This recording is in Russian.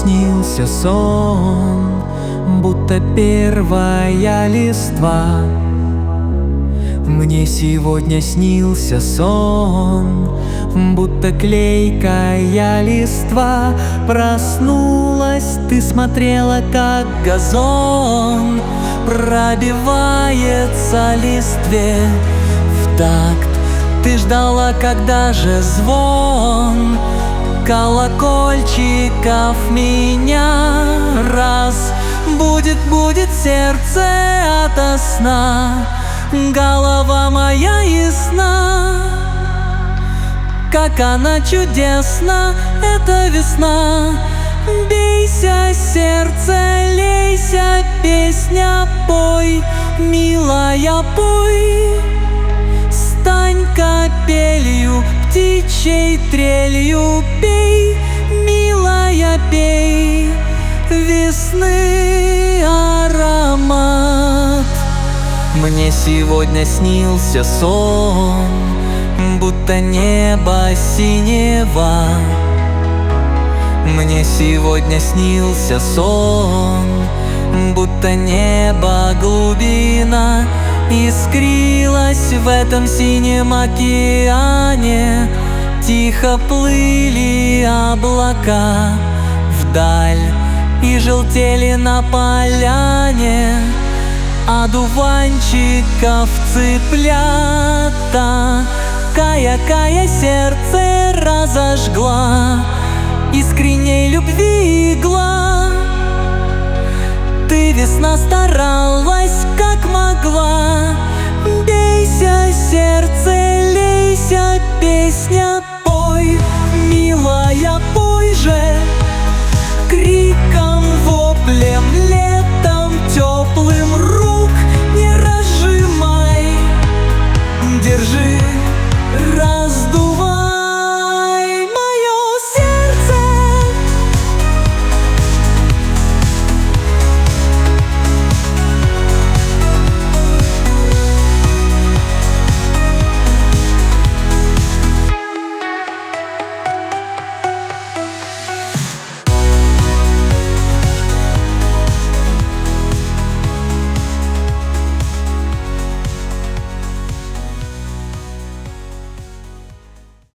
снился сон, будто первая листва. Мне сегодня снился сон, будто клейкая листва. Проснулась, ты смотрела, как газон пробивается листве в такт. Ты ждала, когда же звон колокольчиков меня разбудит сердце ото сна. Голова моя ясна, как она чудесна, эта весна. Бейся, сердце, лейся, песня пой, милая, пой. Стань капелью, птичьей трелью, пей, милая, пей весны аромат. Мне сегодня снился сон, будто небо синего. Мне сегодня снился сон, будто небо глубина. Искрилась в этом синем океане, тихо плыли облака вдаль и желтели на поляне одуванчиков цыплята. Кая сердце разожгла искренней любви игла. Ты, весна, старалась, как могла. Бейся, сердце, лейся, песня пой, милая, пой же криком, воплем, летом теплым. Рук не разжимай, держи.